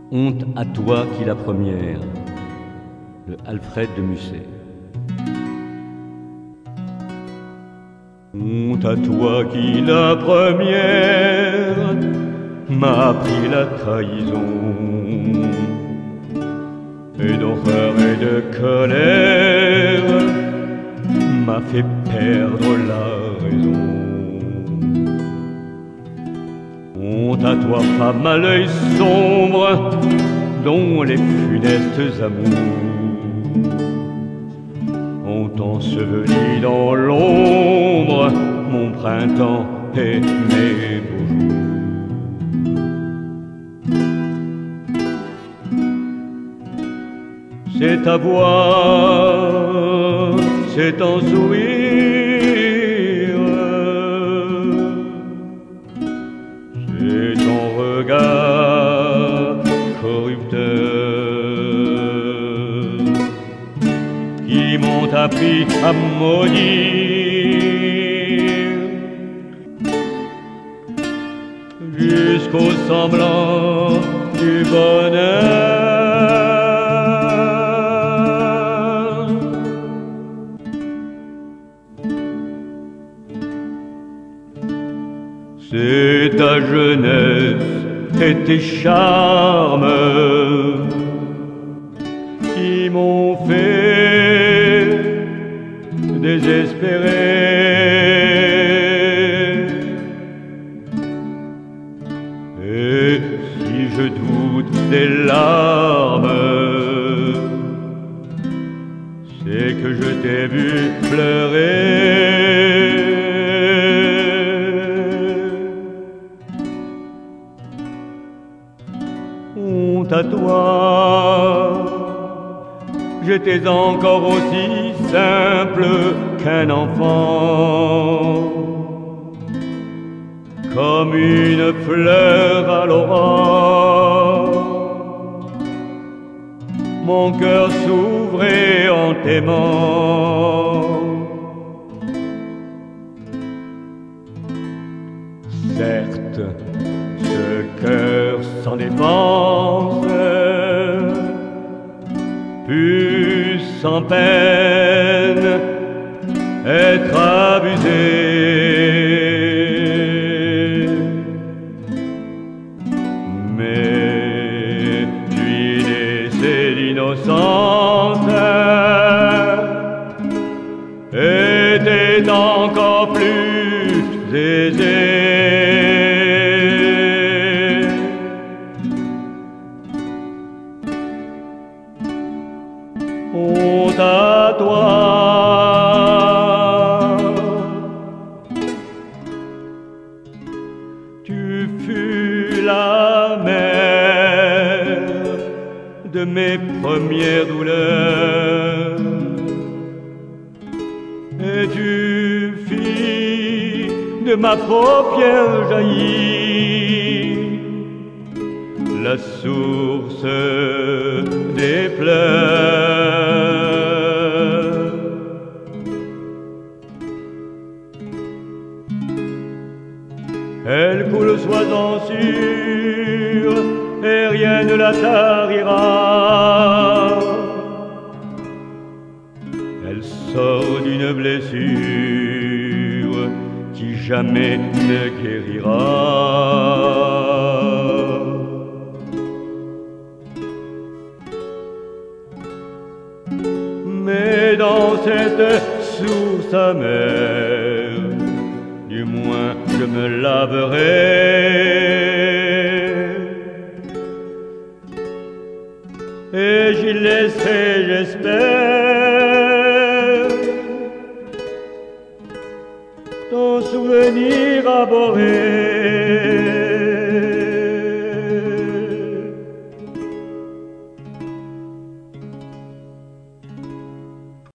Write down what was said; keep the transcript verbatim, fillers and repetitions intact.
Honte à toi qui la première, de Alfred de Musset. Honte à toi qui la première m'a appris la trahison, et d'horreur et de colère m'a fait perdre la raison. Honte à toi, femme à l'œil sombre, dont les funestes amours ont enseveli dans l'ombre mon printemps et mes beaux jours. C'est ta voix, c'est ton sourire, c'est ton regard corrupteur qui m'ont appris à maudire jusqu'au semblant du bonheur. C'est ta jeunesse et tes charmes qui m'ont fait désespérer. Et si je doute des larmes, c'est que je t'ai vu pleurer. Honte à toi, j'étais encore aussi simple qu'un enfant, comme une fleur à l'aurore. Mon cœur s'ouvrait en t'aimant. Certes, ce cœur sans défense, put sans peine être abusé. Mais lui laisser l'innocence était encore plus aisé. Honte à toi, tu fus la mère de mes premières douleurs, et tu fis de ma paupière jaillir la source des pleurs. Elle coule, sois-en sûr, et rien ne la tarira. Elle sort d'une blessure qui jamais ne guérira. Mais dans cette source amère, du moins je me laverai, et j'y laisserai, j'espère, ton souvenir abhorré.